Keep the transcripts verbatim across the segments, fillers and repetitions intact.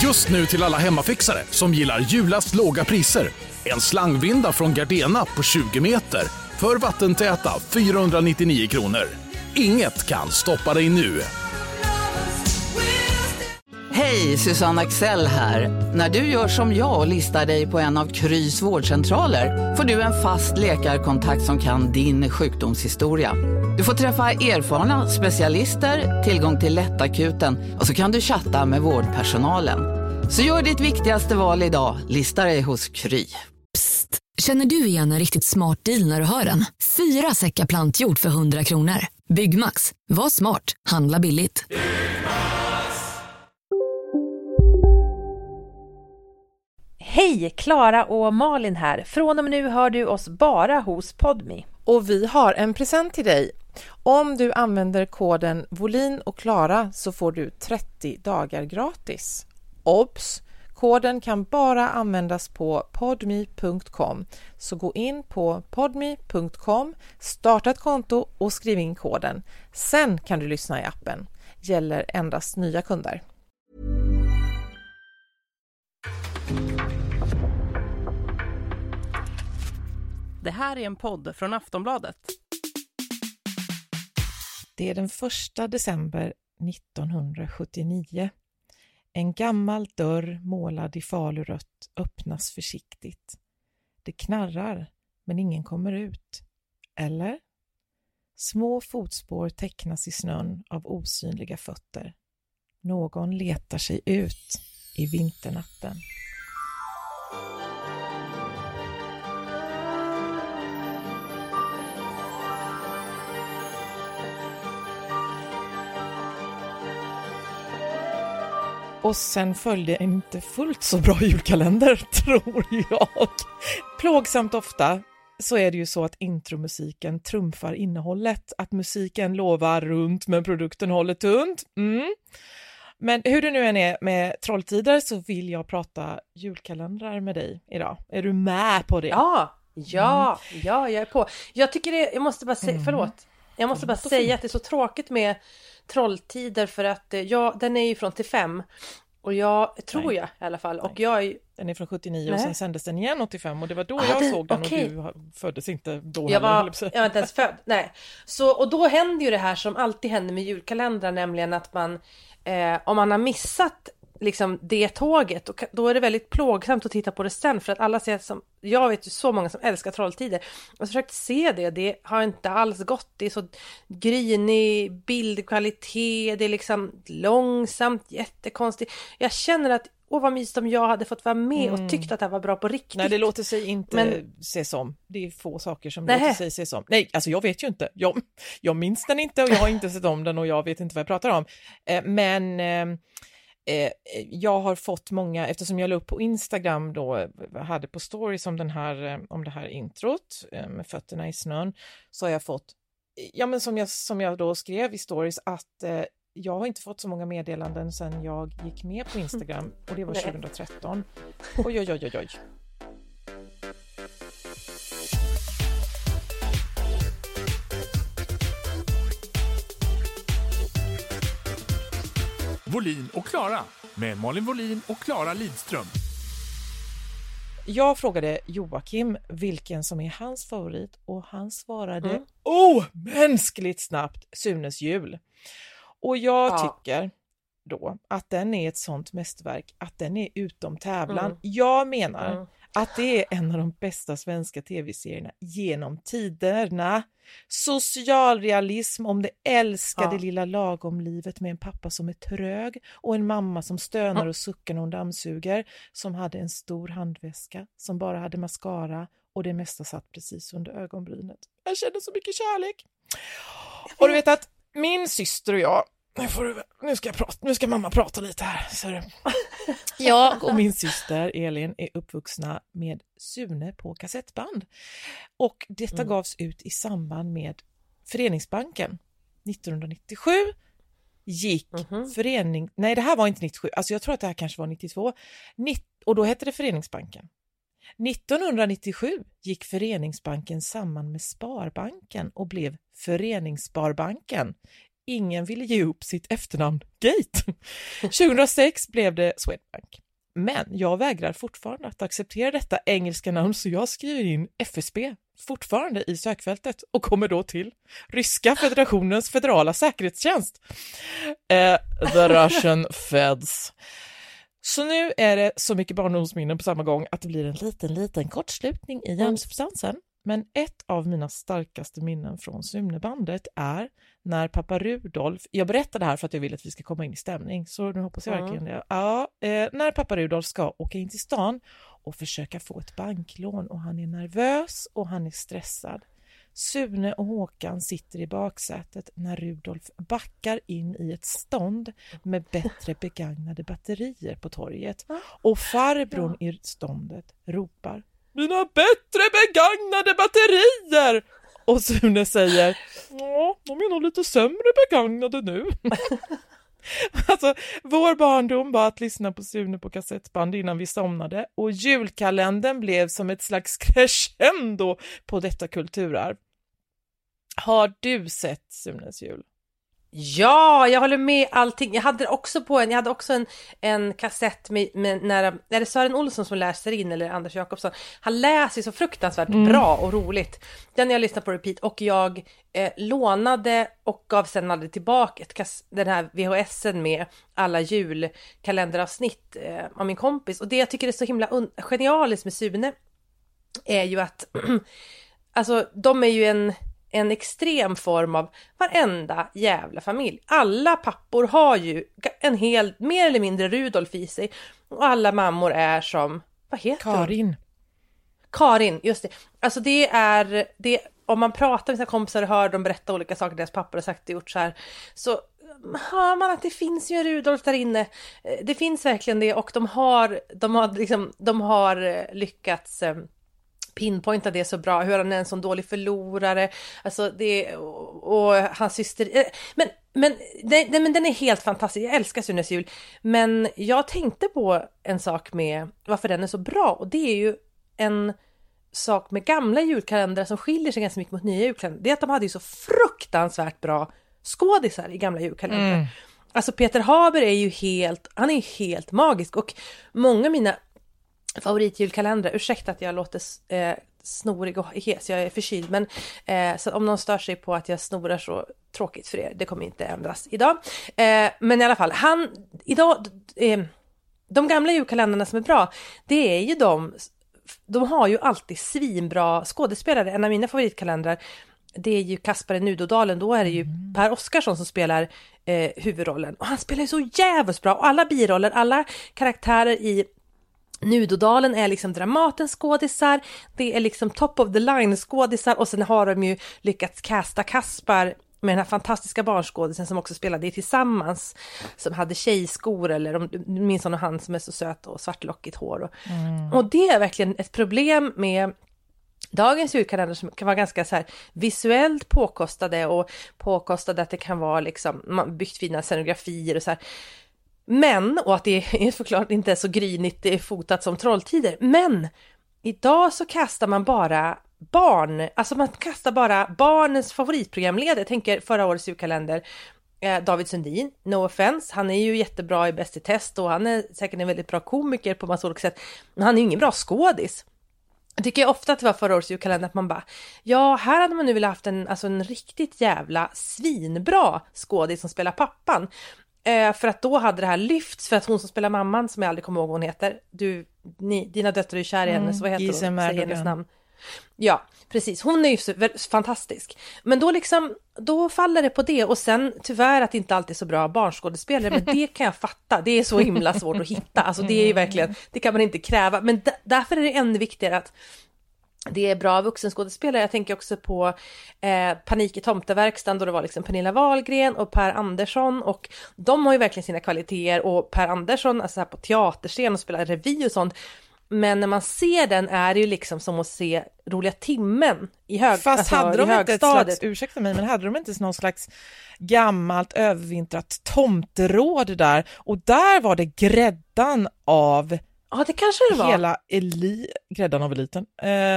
Just nu till alla hemmafixare som gillar Julas låga priser. En slangvinda från Gardena på tjugo meter för vattentäta fyrahundranittionio kronor. Inget kan stoppa dig nu. Hej, Susanne Axel här. När du gör som jag och listar dig på en av Krys vårdcentraler får du en fast läkarkontakt som kan din sjukdomshistoria. Du får träffa erfarna specialister, tillgång till lättakuten och så kan du chatta med vårdpersonalen. Så gör ditt viktigaste val idag, listar dig hos Kry. Psst, känner du igen en riktigt smart deal när du hör den? Fyra säckar plantjord för hundra kronor. Byggmax, var smart, handla billigt. Hej, Klara och Malin här. Från och med nu hör du oss bara hos Podme. Och vi har en present till dig. Om du använder koden Volin och Klara så får du trettio dagar gratis. Obs! Koden kan bara användas på podme punkt com. Så gå in på podme punkt com, starta ett konto och skriv in koden. Sen kan du lyssna i appen. Gäller endast nya kunder. Det här är en podd från Aftonbladet. Det är den första december nittonhundrasjuttionio. En gammal dörr målad i falurött öppnas försiktigt. Det knarrar, men ingen kommer ut. Eller? Små fotspår tecknas i snön av osynliga fötter. Någon letar sig ut i vinternatten. Och sen följde en inte fullt så bra julkalender, tror jag. Plågsamt ofta så är det ju så att intromusiken trumfar innehållet. Att musiken lovar runt men produkten håller tunt. Mm. Men hur det nu än är med Trolltider så vill jag prata julkalendrar med dig idag. Är du med på det? Ja, ja, mm. ja, jag är på. Jag tycker det, jag måste bara säga, mm. förlåt. Jag måste bara säga att det är så tråkigt med Trolltider för att ja, den är ju från till fem och jag tror Nej. jag i alla fall och jag är... Den är från sjuttionio Nej. och sen sändes den igen åttiofem och det var då ah, jag den, såg den okay. och du föddes inte då. Jag var, jag var inte ens född. Nej. Så, och då händer ju det här som alltid händer med julkalendrar, nämligen att man eh, om man har missat liksom det tåget och då är det väldigt plågsamt att titta på det sen för att alla ser som, jag vet ju så många som älskar Trolltider och försökt se det, det har inte alls gått, det är så grinig bildkvalitet, det är liksom långsamt, jättekonstigt, jag känner att åh vad mysigt om jag hade fått vara med mm. och tyckte att det var bra på riktigt. Nej, det låter sig inte Men... se som. Det är få saker som Nähe. låter sig se som. Nej, alltså jag vet ju inte. Jag, jag minns den inte och jag har inte sett om den och jag vet inte vad jag pratar om. Eh, men eh, eh, jag har fått många, eftersom jag la upp på Instagram då, hade på stories om, den här, om det här introt eh, med fötterna i snön, så har jag fått, ja men som jag, som jag då skrev i stories att eh, jag har inte fått så många meddelanden sedan jag gick med på Instagram och det var tjugohundratretton. Oj, oj, oj, oj, oj. Volin och Klara med Malin Volin och Klara Lidström. Jag frågade Joakim vilken som är hans favorit och han svarade mm. oh, mänskligt snabbt Sunes jul. Och jag ja. tycker då att den är ett sånt mästerverk att den är utom tävlan. Mm. Jag menar mm. att det är en av de bästa svenska tv-serierna genom tiderna. Socialrealism om det älskade ja. lilla lagomlivet med en pappa som är trög och en mamma som stönar och suckar när hon dammsuger, som hade en stor handväska, som bara hade mascara och det mesta satt precis under ögonbrynet. Jag kände så mycket kärlek. Och du vet att min syster och jag, nu, får du, nu, ska, jag prata, nu ska mamma prata lite här. Så jag och min syster Elin är uppvuxna med Sune på kassettband. Och detta mm. gavs ut i samband med Föreningsbanken. nittonhundranittiosju gick mm-hmm. förening... Nej, det här var inte nittiosju. Alltså jag tror att det här kanske var nittiotvå. Nitt, och då hette det Föreningsbanken. nittonhundranittiosju gick Föreningsbanken samman med Sparbanken och blev Föreningssparbanken. ingen ville ge upp sitt efternamn Gate. tjugohundrasex blev det Swedbank. Men jag vägrar fortfarande att acceptera detta engelska namn, så jag skriver in F S B fortfarande i sökfältet och kommer då till Ryska federationens federala säkerhetstjänst. Eh, the Russian Feds. Så nu är det så mycket barndomsminnen på samma gång att det blir en liten, liten kortslutning i hjärnsubstansen. Men ett av mina starkaste minnen från Sunebandet är när pappa Rudolf, jag berättar det här för att jag vill att vi ska komma in i stämning, så nu hoppas jag mm. verkligen det. Ja, eh, när pappa Rudolf ska åka in till stan och försöka få ett banklån, och han är nervös och han är stressad. Sune och Håkan sitter i baksätet när Rudolf backar in i ett stånd med bättre begagnade batterier på torget, och farbrorn ja. i ståndet ropar: mina bättre begagnade batterier! Och Sune säger: ja, de är nog lite sämre begagnade nu. Alltså, vår barndom var att lyssna på Sune på kassettband innan vi somnade, och julkalendern blev som ett slags crescendo på detta kulturarv. Har du sett Sunes jul? Ja, jag håller med allting. Jag hade också på en, jag hade också en, en kassett med, med när, är det Sören Olsson som läser in, eller Anders Jakobsson. Han läser så fruktansvärt mm. bra och roligt. Den jag lyssnade på repeat, och jag eh, lånade och gav sedan aldrig tillbaka ett kass, den här V H S-en med alla julkalenderavsnitt eh, av min kompis. Och det jag tycker är så himla un- genialiskt med Sune är ju att alltså de är ju en en extrem form av varenda jävla familj. Alla pappor har ju en hel, mer eller mindre Rudolf i sig. Och alla mammor är som, vad heter Karin. hon? Karin, just det. Alltså det är, det, om man pratar med sina kompisar och hör dem berätta olika saker deras pappor har sagt och gjort så här, så hör man att det finns ju en Rudolf där inne. Det finns verkligen det, och de har, de har, liksom, de har lyckats pinpointa det så bra, hur han är en sån dålig förlorare, alltså det, och, och hans syster, men, men, det, det, men den är helt fantastisk, jag älskar Sunes jul, men jag tänkte på en sak med varför den är så bra, och det är ju en sak med gamla julkalendrar som skiljer sig ganska mycket mot nya julkalendrar, det är att de hade ju så fruktansvärt bra skådisar i gamla julkalendrar. Mm. Alltså Peter Haber är ju helt, han är ju helt magisk, och många av mina favoritjulkalendrar, ursäkta att jag låter eh, snorig och hes, jag är förkyld, men eh, så om någon stör sig på att jag snorar, så tråkigt för er, det kommer inte ändras idag, eh, men i alla fall, han idag, eh, de gamla julkalendrarna som är bra, det är ju de, de har ju alltid svinbra skådespelare. En av mina favoritkalendrar, det är ju Kaspar i Nudodalen, då är det ju mm. Per Oscarsson som spelar eh, huvudrollen, och han spelar ju så jävligt bra, och alla biroller, alla karaktärer i Nudodalen är liksom Dramatens skådisar, det är liksom top of the line skådisar, och sen har de ju lyckats casta Kaspar med den här fantastiska barnskådisen som också spelade det Tillsammans, som hade tjejskor, eller de minns hon, han som är så söt och svartlockigt hår och, mm. och det är verkligen ett problem med dagens julkalender, som kan vara ganska så här visuellt påkostade, och påkostade att det kan vara liksom, man byggt fina scenografier och så här. Men, och att det är förklart inte så grynigt, det är fotat som Trolltider. Men idag så kastar man bara barn, alltså man kastar bara barnens favoritprogramledare. Jag tänker förra årets julkalender, eh, David Sundin, no offense, han är ju jättebra i Bäst i test, och han är säkert en väldigt bra komiker på massa olika sätt, men han är ju ingen bra skådis. Jag tycker ofta att det var förra årets julkalender att man bara, ja, här hade man nu velat haft en, alltså en riktigt jävla svinbra skådis som spelar pappan. Eh, för att då hade det här lyfts, för att hon som spelar mamman, som jag aldrig kommer ihåg vad hon heter, du, ni, dina döttrar är ju kär i henne, mm, så vad heter hon? Säg hennes namn. Ja, precis. Hon är ju så, fantastisk. Men då liksom, då faller det på det, och sen tyvärr att det inte alltid är så bra barnskådespelare, men det kan jag fatta. Det är så himla svårt att hitta. Alltså det är ju verkligen, det kan man inte kräva. Men d- därför är det ännu viktigare att det är bra vuxenskådespelare. Jag tänker också på eh, Panik i tomteverkstan, då det var liksom Pernilla Wahlgren och Per Andersson, och de har ju verkligen sina kvaliteter, och Per Andersson alltså här på teaterscen och spelar revy och sånt, men när man ser den är det ju liksom som att se Roliga timmen i hög, fast alltså, hade de i inte ett slags, ursäkta mig, men hade de inte någon slags gammalt övervintrat tomteråd där, och där var det gräddan av ja, det kanske det var. Hela eli- gräddan av eliten. Eh,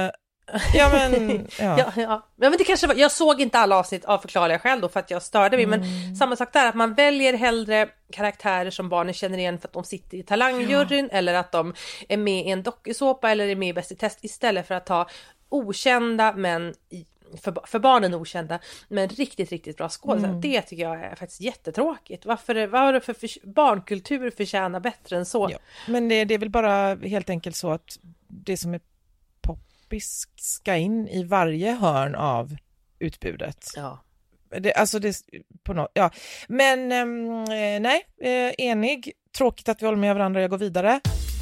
Ja, men, ja. ja, ja. ja, men det kanske var, jag såg inte alla avsnitt av förklarliga skäl då för att jag störde mig, mm. men samma sak där, att man väljer hellre karaktärer som barnen känner igen för att de sitter i talangjuryn, ja. eller att de är med i en dokusåpa eller är med i Bäst i test, istället för att ta okända men för, för barnen okända men riktigt, riktigt bra skådespelare. Mm. Det tycker jag är faktiskt jättetråkigt. Varför, vad är det för, för barnkultur förtjänar bättre än så? Ja. Men det, det är väl bara helt enkelt så att det som är ska in i varje hörn av utbudet. Ja. Det, alltså det på något, ja. Men eh, nej, eh, enig. Tråkigt att vi håller med varandra. Jag går vidare.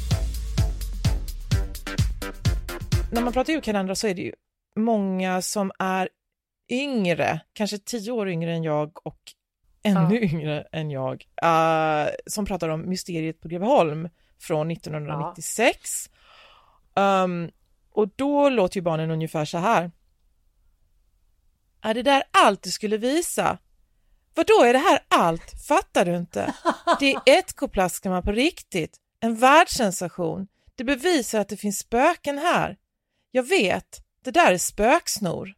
När man pratar julkalendrar så är det ju många som är yngre, kanske tio år yngre än jag och ännu ja. yngre än jag, uh, som pratar om Mysteriet på Greveholm från nittonhundranittiosex. Ja. Um, Och då låter ju barnen ungefär så här. Är det där allt du skulle visa? Vadå är det här allt? Fattar du inte? Det är ett koplaskamma på riktigt. En världssensation. Det bevisar att det finns spöken här. Jag vet. Det där är spöksnor.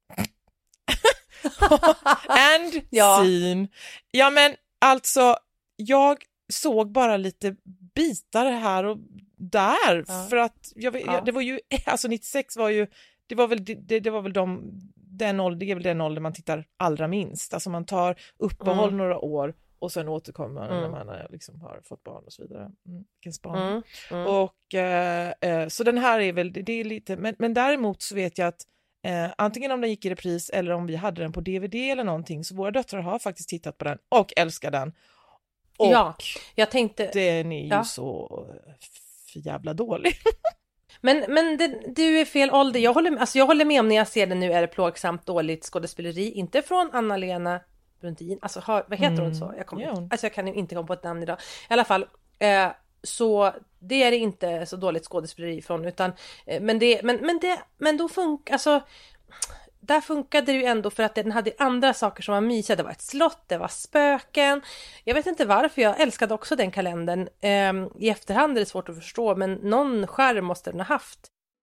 And ja. scene. Ja men alltså, jag såg bara lite bitar här och där, ja. för att jag, ja. det var ju, alltså nittiosex var ju, det var väl det, det var väl de, den ålder, det är väl den ålder man tittar allra minst, alltså man tar uppehåll mm. några år och sen återkommer man mm. när man liksom har fått barn och så vidare. Mm. Mm. Mm. Och eh, så den här är väl, det, det är lite, men, men däremot så vet jag att eh, antingen om den gick i repris eller om vi hade den på D V D eller någonting, så våra döttrar har faktiskt tittat på den och älskar den. Och ja, jag tänkte, den är ju ja. så för jävla dålig. Men, men det, du är fel ålder. Jag håller, alltså jag håller med om, när jag ser det nu är det plågsamt dåligt skådespeleri. Inte från Anna-Lena Brundin. Alltså har, vad heter mm. hon så? Jag, kommer, yeah. alltså jag kan inte komma på ett namn idag. I alla fall, eh, så det är det inte så dåligt skådespeleri från. Utan, eh, men, det, men, men, det, men då funkar, alltså... Där funkade det ju ändå för att den hade andra saker som var mysiga. Det var ett slott, det var spöken. Jag vet inte varför, jag älskade också den kalendern. Ehm, I efterhand är det svårt att förstå, men någon skärm måste den ha haft.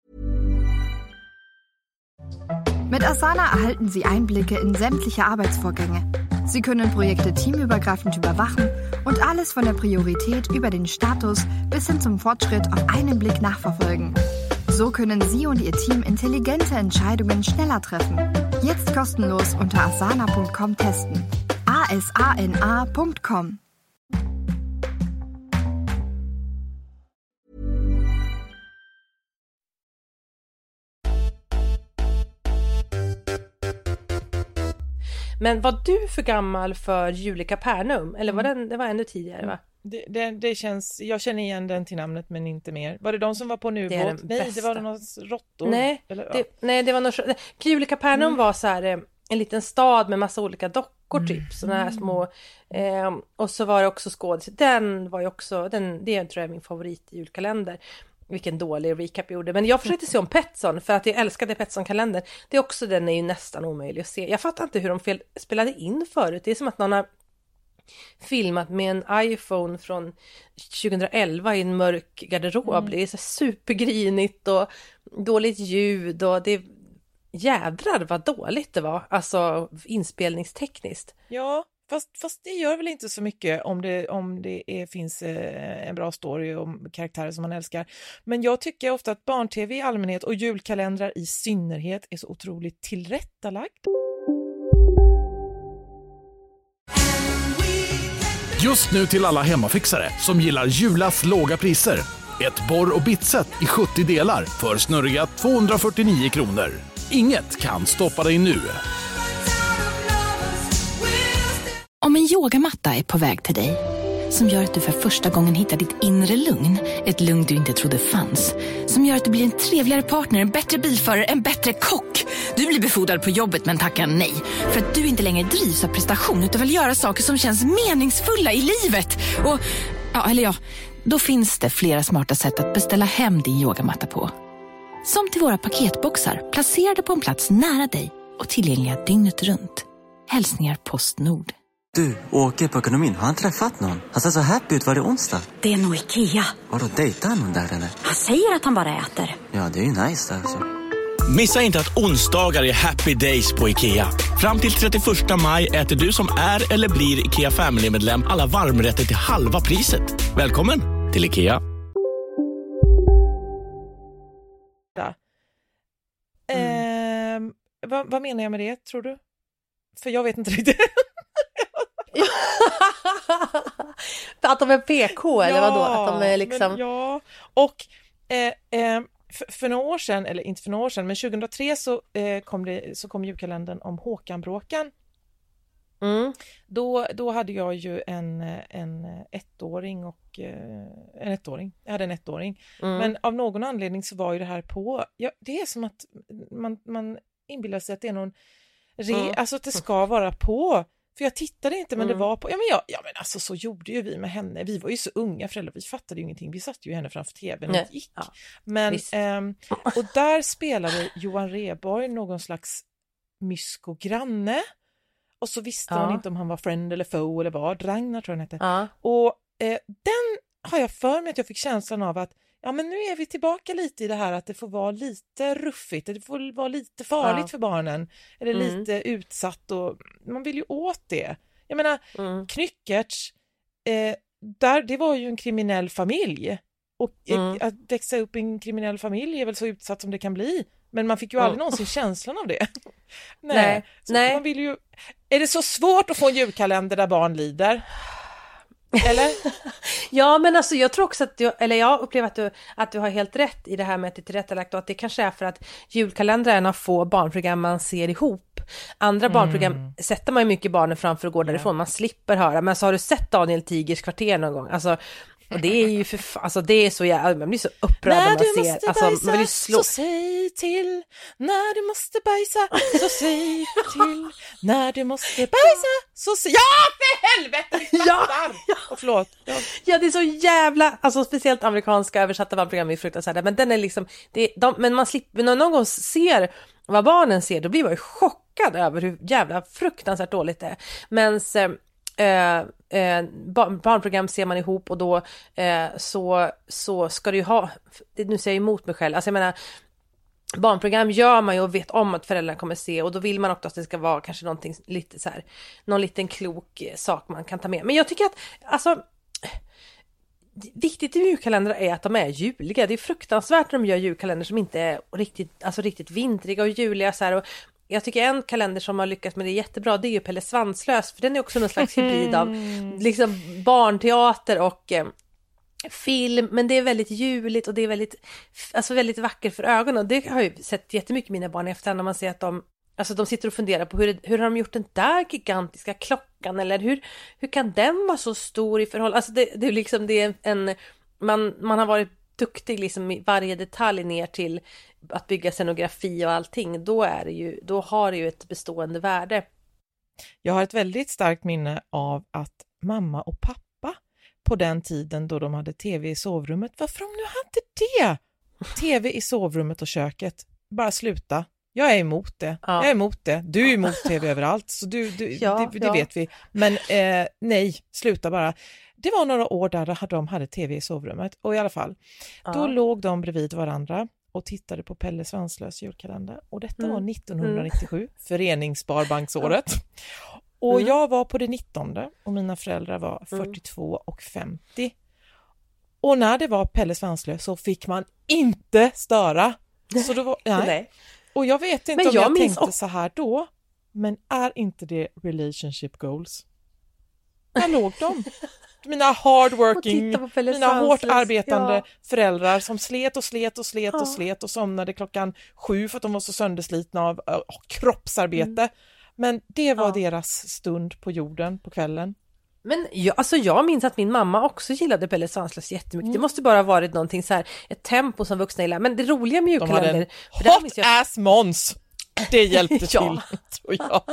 Mit Asana erhalten Sie Einblicke in sämtliche Arbeitsvorgänge. Sie können Projekte teamübergreifend überwachen und alles von der Priorität über den Status bis hin zum Fortschritt auf einen Blick nachverfolgen. So können Sie und Ihr Team intelligente Entscheidungen schneller treffen. Jetzt kostenlos unter asana punkt com testen. A S A N A punkt com. Men var du för gammal för Julika Pernum? Eller var den, det var ännu tidigare, va? Det, det, det känns, jag känner igen den till namnet men inte mer. Var det de som var på nu? Det nej, bästa. Det var någon råttor. Nej, eller, det, ja. nej, det var något. Julika Pernum mm. var så här en liten stad med massa olika dockor mm. typ, såna här små. Eh, och så var det också skådis. Den var ju också, den, det tror jag är min favorit i julkalender. Vilken dålig recap jag gjorde. Men jag försökte se om Petson för att jag älskade Petson-kalendern. Det är också, den är ju nästan omöjlig att se. Jag fattar inte hur de fel, spelade in förut. Det är som att någon har filmat med en iPhone från tjugoelva i en mörk garderob. Mm. Det är så supergrinigt och dåligt ljud och det jädrar vad dåligt det var. Alltså inspelningstekniskt. Ja, fast, fast det gör väl inte så mycket om det, om det är, finns eh, en bra story och karaktärer som man älskar. Men jag tycker ofta att barn-tv i allmänhet och julkalendrar i synnerhet är så otroligt tillrättalagt. Just nu till alla hemmafixare som gillar Julas låga priser. Ett borr- och bitset i sjuttio delar för snurriga tvåhundrafyrtionio kronor. Inget kan stoppa dig nu. Om en yogamatta är på väg till dig, som gör att du för första gången hittar ditt inre lugn, ett lugn du inte trodde fanns, som gör att du blir en trevligare partner, en bättre bilförare, en bättre kock. Du blir befordrad på jobbet men tackar nej, för att du inte längre drivs av prestation utan vill göra saker som känns meningsfulla i livet. Och, ja, eller ja, då finns det flera smarta sätt att beställa hem din yogamatta på. Som till våra paketboxar, placerade på en plats nära dig och tillgängliga dygnet runt. Hälsningar Postnord. Du, åker på ekonomin. Har han träffat någon? Han ser så happy ut. Var det onsdag? Det är nog Ikea. Har du dejtat någon där eller? Han säger att han bara äter. Ja, det är ju nice där alltså. Missa inte att onsdagar är happy days på IKEA. Fram till trettioförsta maj äter du som är eller blir IKEA Family-medlem alla varmrätter till halva priset. Välkommen till IKEA. Mm. Eh, vad, vad menar jag med det, tror du? För jag vet inte riktigt. Att de är P K eller ja, vadå? Att de är liksom... men, ja, och eh, eh, för, för några år sedan, eller inte för några år sedan, men tjugohundratre så, eh, kom, det, så kom julkalendern om Håkan-bråkan. Mm. Då, då hade jag ju en, en ettåring och en ettåring. Jag hade en ettåring. Mm. Men av någon anledning så var ju det här på... Ja, det är som att man, man inbillar sig att det är någon... Re, mm. Alltså att det ska vara på... För jag tittade inte, men mm. det var på... Ja men, jag, ja, men alltså så gjorde ju vi med henne. Vi var ju så unga föräldrar, vi fattade ju ingenting. Vi satt ju henne framför tvn och gick. Ja, men, ähm, och där spelade Johan Rheborg någon slags mysko granne. Och så visste ja. man inte om han var friend eller foe eller vad. Ragnar tror jag han hette. Ja. Och eh, den har jag för mig att jag fick känslan av att ja men nu är vi tillbaka lite i det här att det får vara lite ruffigt. Det får vara lite farligt ja. för barnen. Eller mm. lite utsatt. Och man vill ju åt det. Jag menar, mm. Knyckertz, eh, där, det var ju en kriminell familj. Och mm. att växa upp i en kriminell familj är väl så utsatt som det kan bli. Men man fick ju aldrig mm. någonsin känslan av det. Nej. Nej. Nej. Man vill ju... Är det så svårt att få en julkalender där barn lider? Eller? Ja, men alltså jag tror också att du, eller jag upplever att du, att du har helt rätt i det här med att det är tillrättalagt och att det kanske är för att julkalendrar är en av få barnprogram man ser ihop. Andra mm. barnprogram sätter man ju mycket barnen framför och går därifrån. Man slipper höra. Men så har du sett Daniel Tigers kvarter någon gång? Alltså... Och det är ju för alltså det är så jävla, man blir så upprörd när man ser måste alltså bajsa, man vill ju slå. Så säg till när du måste bajsa, så säg till när du måste bajsa, så säg ja för helvete. Ja, ja. Och förlåt. Ja. ja, det är så jävla alltså speciellt amerikanska översatta barnprogram är fruktansvärda, men den är liksom det de, men man slipper när någon gång ser vad barnen ser, då blir man ju chockad över hur jävla fruktansvärt dåligt det är. Men Eh, eh, barnprogram ser man ihop och då eh, så, så ska du ju ha, nu säger jag emot mig själv, alltså jag menar barnprogram gör man ju och vet om att föräldrarna kommer se och då vill man också att det ska vara kanske någonting lite så här, någon liten klok sak man kan ta med. Men jag tycker att alltså viktigt i julkalendrar är att de är juliga. Det är fruktansvärt när de gör julkalendrar som inte är riktigt, alltså riktigt vintriga och juliga så här. Och jag tycker en kalender som har lyckats med det jättebra, det är ju Pelle Svanslös, för den är också någon slags hybrid av liksom barnteater och eh, film, men det är väldigt juligt och det är väldigt, alltså väldigt vackert för ögonen. Och det har jag ju sett jättemycket mina barn efter när man ser att de, alltså de sitter och funderar på hur, hur har de gjort den där gigantiska klockan, eller hur, hur kan den vara så stor i förhållande, alltså det, det är liksom det är en, man, man har varit duktig liksom i varje detalj ner till att bygga scenografi och allting, då är det ju, då har det ju ett bestående värde. Jag har ett väldigt starkt minne av att mamma och pappa på den tiden då de hade tv i sovrummet, varför de nu hade det? Tv i sovrummet och köket, bara sluta. Jag är emot det. Ja. Jag är emot det. Du är emot tv överallt, så du, du, ja, det, det ja. vet vi. Men eh, nej, sluta bara. Det var några år där de hade tv i sovrummet. Och i alla fall, ja. då låg de bredvid varandra och tittade på Pelle Svanslös julkalender. Och detta mm. var nittonhundranittiosju, mm. föreningssparbanksåret. Och mm. jag var på det nittonde och mina föräldrar var fyrtiotvå och femtio. Och när det var Pelle Svanslös så fick man inte störa. Så då var, nej. nej. Och jag vet inte men om jag, jag tänkte så här då, men är inte det relationship goals? Där låg de. Mina hardworking, mina hårt arbetande ja. föräldrar som slet och slet och slet ja. och slet och somnade klockan sju för att de var så sönderslitna av uh, kroppsarbete. Mm. Men det var ja. deras stund på jorden på kvällen. Men jag, alltså jag minns att min mamma också gillade Pelle Svanslös jättemycket. Mm. Det måste bara ha varit någonting så här, ett tempo som vuxna gillar. Men det roliga med julkalender... De hade en hot jag... ass Måns. Det hjälpte till, tror jag.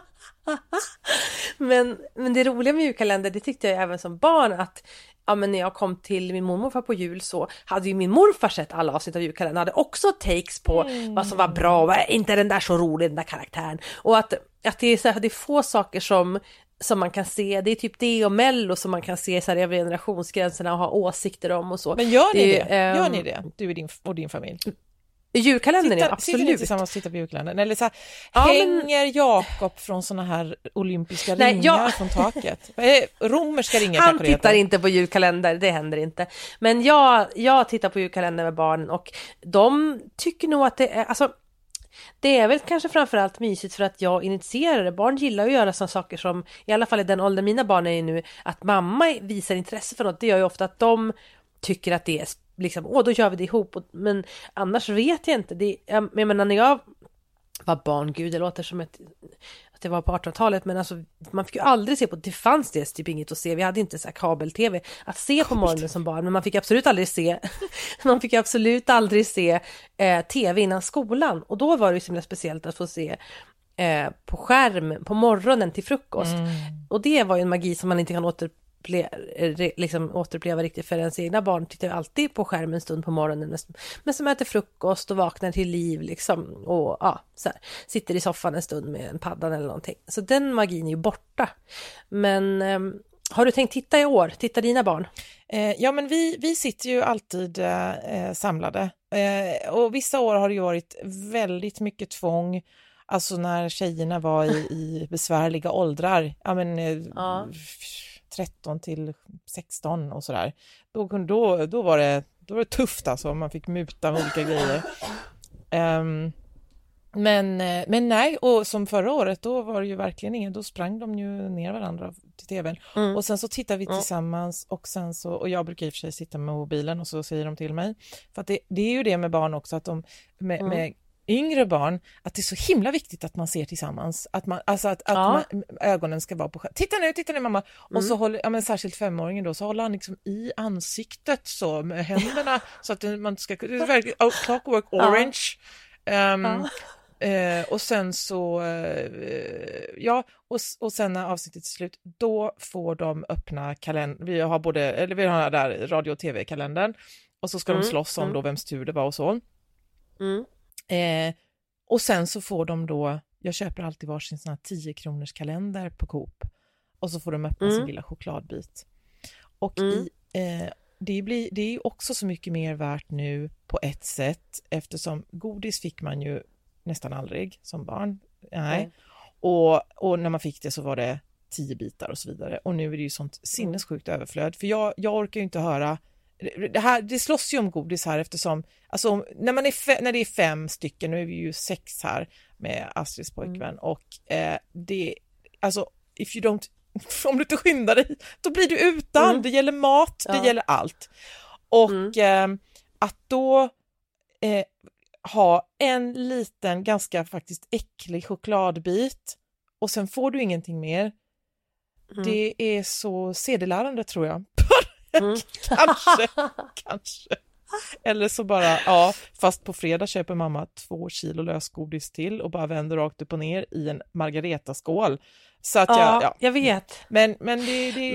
men, men det roliga med julkalender, det tyckte jag även som barn att ja, men när jag kom till min mormor på jul så hade ju min morfar sett alla avsnitt av julkalendern, hade också takes på mm. vad som var bra och inte den där så rolig, den där karaktären. Och att, att det, är så här, det är få saker som som man kan se, det är typ det och Mello som man kan se så här över generationsgränserna och ha åsikter om och så. Men gör ni det? det? Gör ni det? Du och din, och din familj? Julkalendern, Titta, ja, absolut. Sitter ni tillsammans och tittar på julkalendern? Eller så här, ja, hänger men... Jakob från såna här olympiska Nej, ringar jag... från taket? Romerska ringar. Han tittar inte på julkalender, det händer inte. Men jag, jag tittar på julkalender med barnen och de tycker nog att det är... Alltså, det är väl kanske framförallt mysigt för att jag initierar det. Barn gillar att göra sådana saker som, i alla fall i den åldern mina barn är i nu, att mamma visar intresse för något. Det gör ju ofta att de tycker att det är liksom, åh då gör vi det ihop. Men annars vet jag inte. Det, jag menar när jag var barn, gud det låter som ett, att det var på artonhundratalet, men alltså man fick ju aldrig se på, det fanns det typ inget att se. Vi hade inte så här kabel-tv att se på morgonen som barn, men man fick absolut aldrig se man fick absolut aldrig se eh, tv innan skolan. Och då var det ju så speciellt att få se eh, på skärm på morgonen till frukost. Mm. Och det var ju en magi som man inte kan åter liksom återuppleva riktigt för ens egna barn. Tittar ju alltid på skärmen en stund på morgonen, men som äter frukost och vaknar till liv liksom, och ja, så här, sitter i soffan en stund med en paddan eller någonting. Så den magin är ju borta. Men eh, har du tänkt titta i år? Titta dina barn? Eh, ja, men vi, vi sitter ju alltid eh, samlade. Eh, och vissa år har det ju varit väldigt mycket tvång. Alltså när tjejerna var i, i besvärliga åldrar. Ja, men... Eh, ja. tretton till sexton och sådär. Då, då, då, var det, då var det tufft alltså. Man fick muta med olika grejer. Um, men, men nej, och som förra året då var det ju verkligen ingen. Då sprang de ju ner varandra till tvn. Mm. Och sen så tittar vi tillsammans och sen så, och jag brukar i och för sig sitta med mobilen och så säger de till mig. För att det, det är ju det med barn också, att de med, mm. med yngre barn, att det är så himla viktigt att man ser tillsammans, att man, alltså att, att ja. man, ögonen ska vara på skärmen. Titta nu, titta nu mamma. Mm. Och så håller, ja men särskilt femåringen då, så håller han liksom i ansiktet så med händerna så att man ska, det är verkligen oh, Clockwork Orange. Ja. Um, ja. Eh, och sen så eh, ja, och, och sen när avsnittet är slut, då får de öppna kalendern. Vi har både, eller vi har där radio- och tv-kalendern och så ska mm. de slåss om mm. då vems tur det var och så. Mm. Eh, och sen så får de då, jag köper alltid varsin sån här tio kronors kalender på Coop och så får de öppna mm. sin lilla chokladbit. Och mm. i, eh, det, blir, det är ju också så mycket mer värt nu på ett sätt, eftersom godis fick man ju nästan aldrig som barn. Nej. Mm. Och, och när man fick det så var det tio bitar och så vidare. Och nu är det ju sånt sinnessjukt överflöd. För jag, jag orkar ju inte höra det här, det slåss ju om godis här eftersom, alltså när man är fe, när det är fem stycken, nu är vi ju sex här med Astrids pojkvän mm. och eh, det, alltså if you don't, om du inte skyndar dig då blir du utan, mm. det gäller mat, ja. Det gäller allt och mm. eh, att då eh, ha en liten ganska faktiskt äcklig chokladbit och sen får du ingenting mer, mm. det är så sedelärande tror jag. Mm. kanske, kanske. Eller så bara, ja, fast på fredag köper mamma två kilo lösgodis till och bara vänder rakt upp och ner i en margaretaskål. Så att ja, jag, ja. jag vet. Men, men det, det...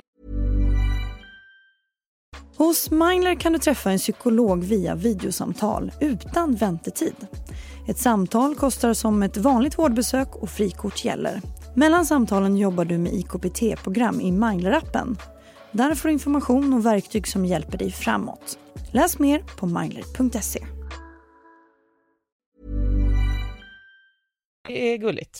Hos Mindler kan du träffa en psykolog via videosamtal utan väntetid. Ett samtal kostar som ett vanligt vårdbesök och frikort gäller. Mellan samtalen jobbar du med I K P T-program i Mindler-appen. Där får du information och verktyg som hjälper dig framåt. Läs mer på mindler punkt se. Det är gulligt.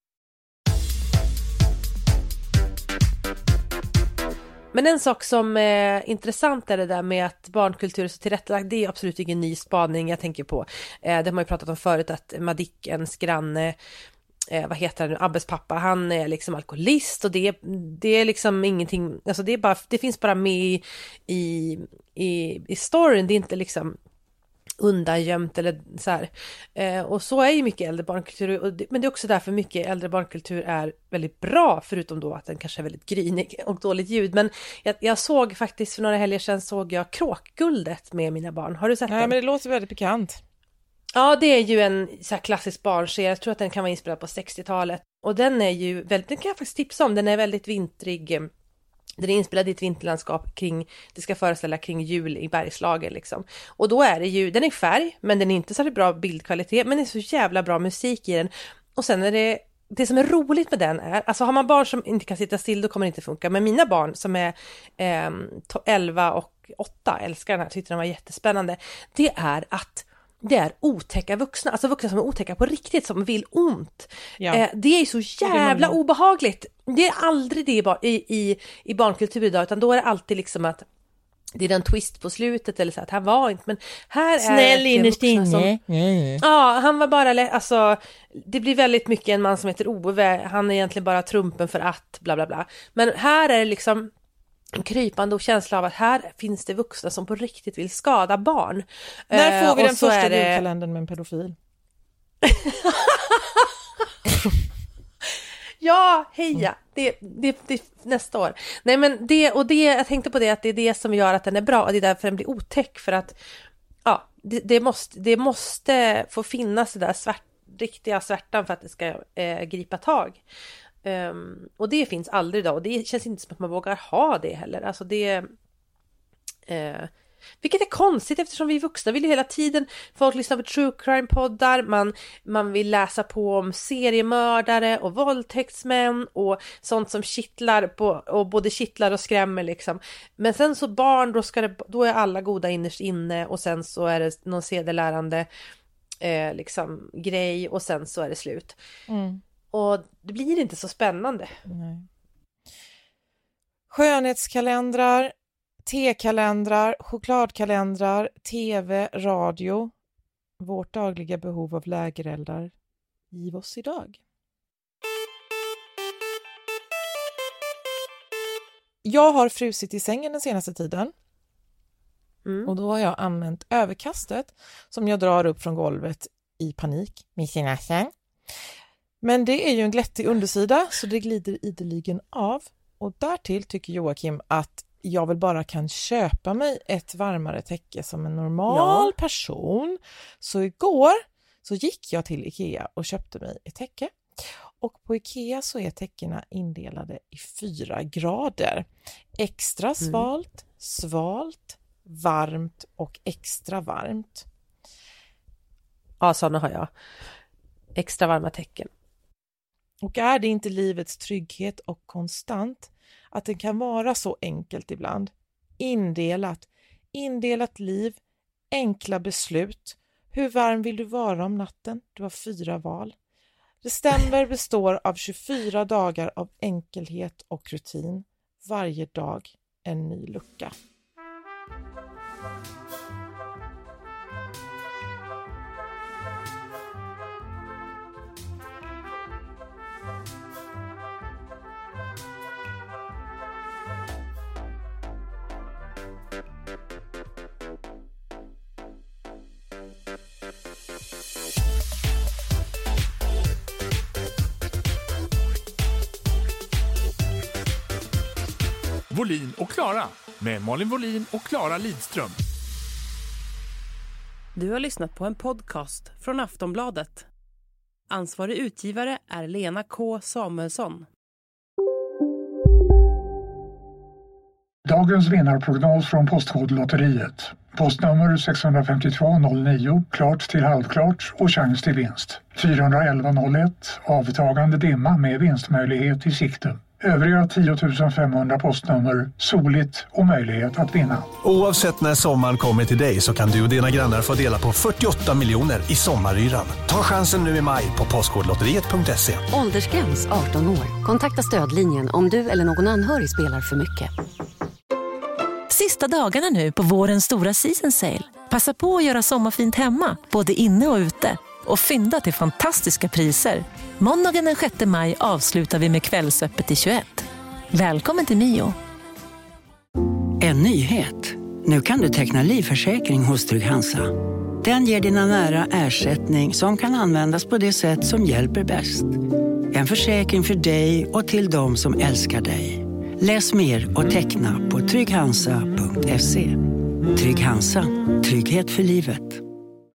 Men en sak som är intressant är det där med att barnkultur är så tillrättalagd. Det är absolut ingen ny spaning jag tänker på. Det har man ju pratat om förut, att Madickens granne, Eh, vad heter han nu, Abbes pappa, han är liksom alkoholist och det, det är liksom ingenting, alltså det är bara, det finns bara med i, i, i, i storyn, det är inte liksom undangömt eller så här. Eh, och så är ju mycket äldre barnkultur, och det, men det är också därför mycket äldre barnkultur är väldigt bra, förutom då att den kanske är väldigt grynig och dåligt ljud. Men jag, jag såg faktiskt för några helger sedan såg jag Kråkguldet med mina barn. Har du sett Nej, den? Men det låter väldigt bekant. Ja, det är ju en så här klassisk barnserie. Jag tror att den kan vara inspelad på sextiotalet. Och den är ju väldigt, den kan jag faktiskt tipsa om. Den är väldigt vintrig. Den är inspelad i ett vinterlandskap kring, det ska föreställa kring jul i Bergslagen liksom. Och då är det ju, den är färg, men den är inte så bra bildkvalitet, men det är så jävla bra musik i den. Och sen är det, det som är roligt med den är, alltså har man barn som inte kan sitta still, då kommer det inte funka. Men mina barn som är eh, elva och åtta älskar den här, tyckte den var jättespännande. Det är att det är otäcka vuxna, alltså vuxna som är otäcka på riktigt, som vill ont. Ja. Eh, det är så jävla det obehagligt. Det är aldrig det i, i, i barnkultur idag, utan då är det alltid liksom att det är en twist på slutet eller så att han var inte, men här snäll är innerst inne. Som, mm. Ja, han var bara, alltså det blir väldigt mycket en man som heter Ove, han är egentligen bara trumpen för att bla bla bla. Men här är det liksom en krypande och känsla av att här finns det vuxna som på riktigt vill skada barn. När får vi uh, den första det... julkalendern med en pedofil? Ja, heja. Det, det, det nästa år. Nej, men det och det, jag tänkte på det, att det är det som gör att den är bra, och det är därför den blir otäck, för att ja, det, det måste det måste få finnas det där svärt, riktiga svärtan för att det ska eh, gripa tag. Um, och det finns aldrig idag, och det känns inte som att man vågar ha det heller. Alltså det eh, vilket är konstigt, eftersom vi vuxna vill ju hela tiden, folk lyssnar på true crime-poddar, man, man vill läsa på om seriemördare och våldtäktsmän och sånt som kittlar på, och både kittlar och skrämmer liksom. Men sen så barn, då, ska det, då är alla goda innerst inne, och sen så är det någon sedelärande eh, liksom, grej, och sen så är det slut. Mm. Och det blir inte så spännande. Nej. Skönhetskalendrar, tekalendrar, chokladkalendrar, tv, radio. Vårt dagliga behov av lägereldar. Giv oss idag. Jag har frusit i sängen den senaste tiden. Mm. Och då har jag använt överkastet som jag drar upp från golvet i panik med sin säng. Men det är ju en glättig undersida, så det glider ideligen av. Och därtill tycker Joakim att jag väl bara kan köpa mig ett varmare täcke som en normal ja. person. Så igår så gick jag till Ikea och köpte mig ett täcke. Och på Ikea så är täckena indelade i fyra grader. Extra svalt, mm. svalt, varmt och extra varmt. Ja, sådana har jag. Extra varma täcken. Och är det inte livets trygghet och konstant att det kan vara så enkelt ibland? Indelat, indelat liv, enkla beslut. Hur varm vill du vara om natten? Du har fyra val. December består av tjugofyra dagar av enkelhet och rutin. Varje dag en ny lucka. Volin och Klara med Malin Volin och Klara Lidström. Du har lyssnat på en podcast från Aftonbladet. Ansvarig utgivare är Lena K. Samuelsson. Dagens vinnarprognos från Postkodlotteriet. Postnummer sex fem två noll nio, klart till halvklart och chans till vinst. fyra ett ett noll ett, avtagande dimma med vinstmöjlighet i sikte. Övriga tio tusen femhundra postnummer, soligt och möjlighet att vinna. Oavsett när sommaren kommer till dig så kan du och dina grannar få dela på fyrtioåtta miljoner i sommaryran. Ta chansen nu i maj på postkodlotteriet punkt se. Åldersgräns arton år. Kontakta stödlinjen om du eller någon anhörig spelar för mycket. Sista dagarna nu på vårens stora season sale. Passa på att göra sommarfint hemma, både inne och ute. Och fynda till fantastiska priser. Måndagen den sjätte maj avslutar vi med kvällsöppet i tjugoett. Välkommen till Mio. En nyhet. Nu kan du teckna livförsäkring hos Trygg-Hansa. Den ger dina nära ersättning som kan användas på det sätt som hjälper bäst. En försäkring för dig och till de som älskar dig. Läs mer och teckna på trygg hansa punkt se. Trygg-Hansa. Trygghet för livet.